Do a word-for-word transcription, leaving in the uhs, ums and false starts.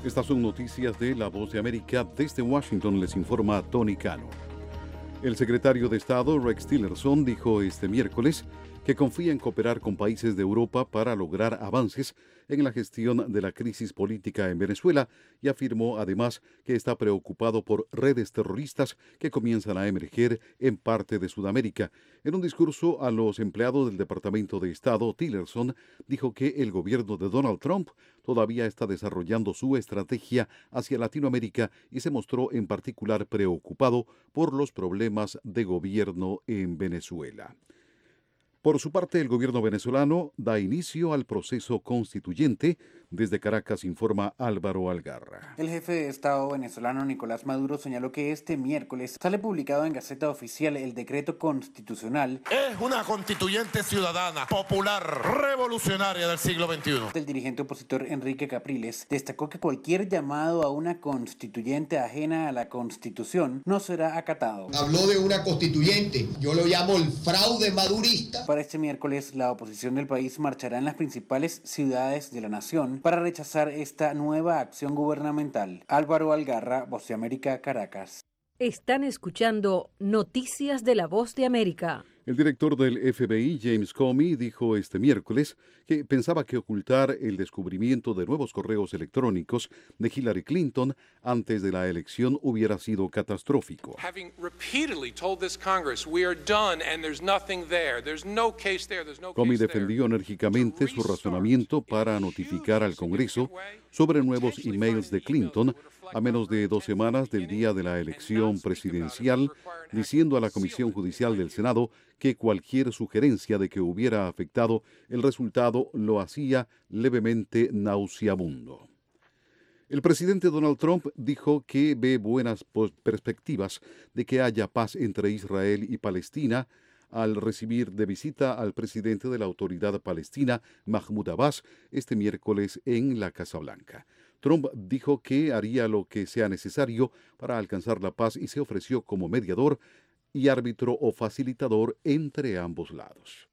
Estas son noticias de La Voz de América. Desde Washington les informa Tony Cano. El secretario de Estado, Rex Tillerson, dijo este miércoles que confía en cooperar con países de Europa para lograr avances en la gestión de la crisis política en Venezuela y afirmó además que está preocupado por redes terroristas que comienzan a emerger en parte de Sudamérica. En un discurso a los empleados del Departamento de Estado, Tillerson dijo que el gobierno de Donald Trump todavía está desarrollando su estrategia hacia Latinoamérica y se mostró en particular preocupado por los problemas de gobierno en Venezuela. Por su parte, el gobierno venezolano da inicio al proceso constituyente. Desde Caracas informa Álvaro Algarra. El jefe de Estado venezolano Nicolás Maduro señaló que este miércoles sale publicado en Gaceta Oficial el decreto constitucional. Es una constituyente ciudadana, popular, revolucionaria del siglo veintiuno. El dirigente opositor Enrique Capriles destacó que cualquier llamado a una constituyente ajena a la Constitución no será acatado. Habló de una constituyente, yo lo llamo el fraude madurista. Para este miércoles, la oposición del país marchará en las principales ciudades de la nación para rechazar esta nueva acción gubernamental. Álvaro Algarra, Voz de América, Caracas. Están escuchando Noticias de la Voz de América. El director del F B I, James Comey, dijo este miércoles que pensaba que ocultar el descubrimiento de nuevos correos electrónicos de Hillary Clinton antes de la elección hubiera sido catastrófico. Comey defendió enérgicamente su razonamiento para notificar al Congreso sobre nuevos emails de Clinton a menos de dos semanas del día de la elección presidencial, diciendo a la Comisión Judicial del Senado que cualquier sugerencia de que hubiera afectado el resultado lo hacía levemente nauseabundo. El presidente Donald Trump dijo que ve buenas perspectivas de que haya paz entre Israel y Palestina al recibir de visita al presidente de la Autoridad Palestina, Mahmoud Abbas, este miércoles en la Casa Blanca. Trump dijo que haría lo que sea necesario para alcanzar la paz y se ofreció como mediador y árbitro o facilitador entre ambos lados.